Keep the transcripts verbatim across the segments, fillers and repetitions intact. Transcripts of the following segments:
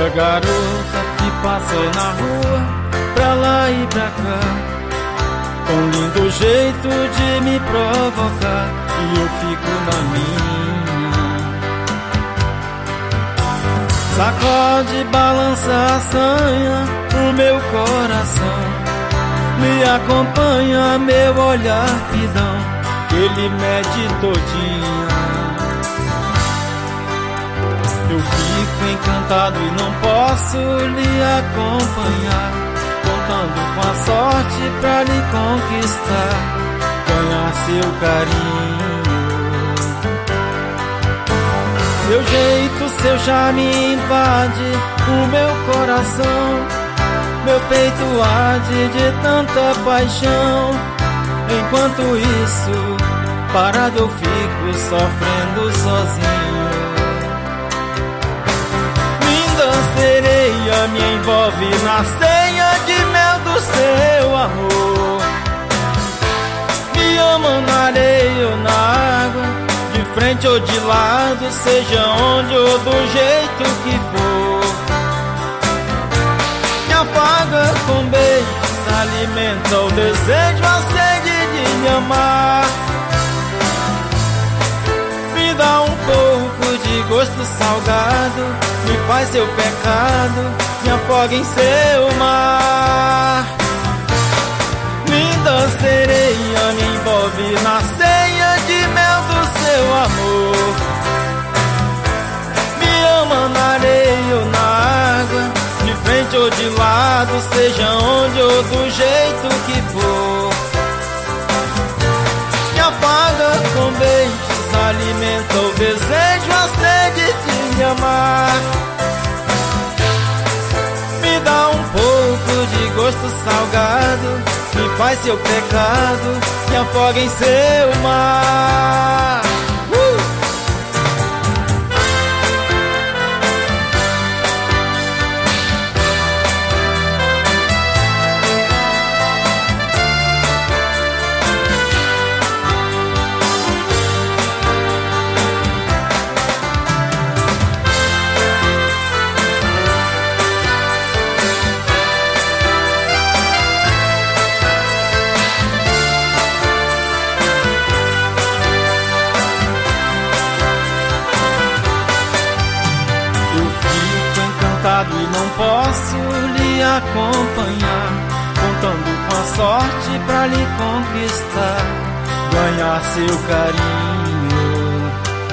Essa garota que passa na rua, pra lá e pra cá, com lindo jeito de me provocar, e eu fico na minha. Sacode, balança, assanha o meu coração, me acompanha meu olhar pidão, que ele mede todinha. Eu fico encantado e não posso lhe acompanhar, contando com a sorte pra lhe conquistar, ganhar seu carinho. Seu jeito, seu charme invade o meu coração, meu peito arde de tanta paixão. Enquanto isso, parado eu fico sofrendo sozinho. Sereia me envolve na ceia de mel do seu amor, me ama na areia ou na água, de frente ou de lado, seja onde ou do jeito que for. Me apaga com beijos, alimenta o desejo, a sede de me amar. Me dá um pouco de gosto salgado, me faz seu pecado, me afoga em seu mar. Linda sereia me envolve na ceia de mel do seu amor, me ama na areia ou na água, de frente ou de lado, seja onde ou do jeito que for. Me apaga com beijos, alimenta o desejo, a sede de me amar. Me dá um pouco de gosto salgado, me faz seu pecado, me afoga em seu mar. uh! E não posso lhe acompanhar, contando com a sorte pra lhe conquistar, ganhar seu carinho.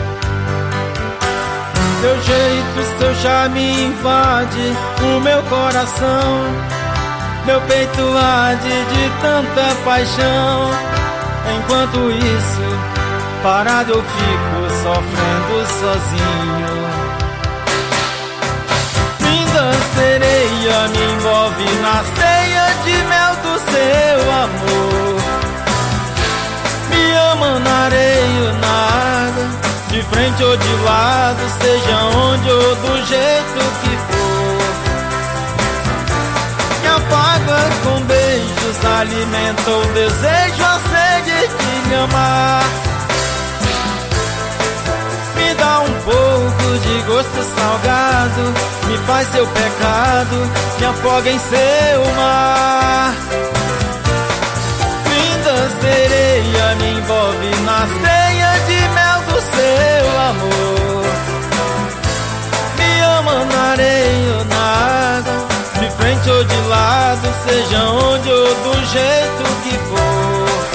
Seu jeito, seu charme invade o meu coração, meu peito arde de tanta paixão. Enquanto isso, parado eu fico sofrendo sozinho. Sereia me envolve na ceia de mel do seu amor, me ama na areia ou na água, de frente ou de lado, seja onde ou do jeito que for. Me apaga com beijos, alimenta o desejo, a sede de me amar. Me dá um pouco de gosto salgado, me faz seu pecado, me afoga em seu mar. Linda sereia me envolve na ceia de mel do seu amor, me ama na areia ou na água, de frente ou de lado, seja onde ou do jeito que for.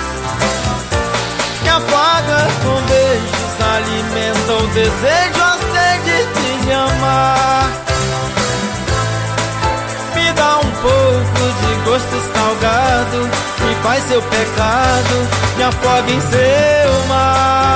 Me apaga com beijos, alimenta o desejo, a sede de me amar. Me dá um pouco de gosto salgado, me faz seu pecado, me afoga em seu mar.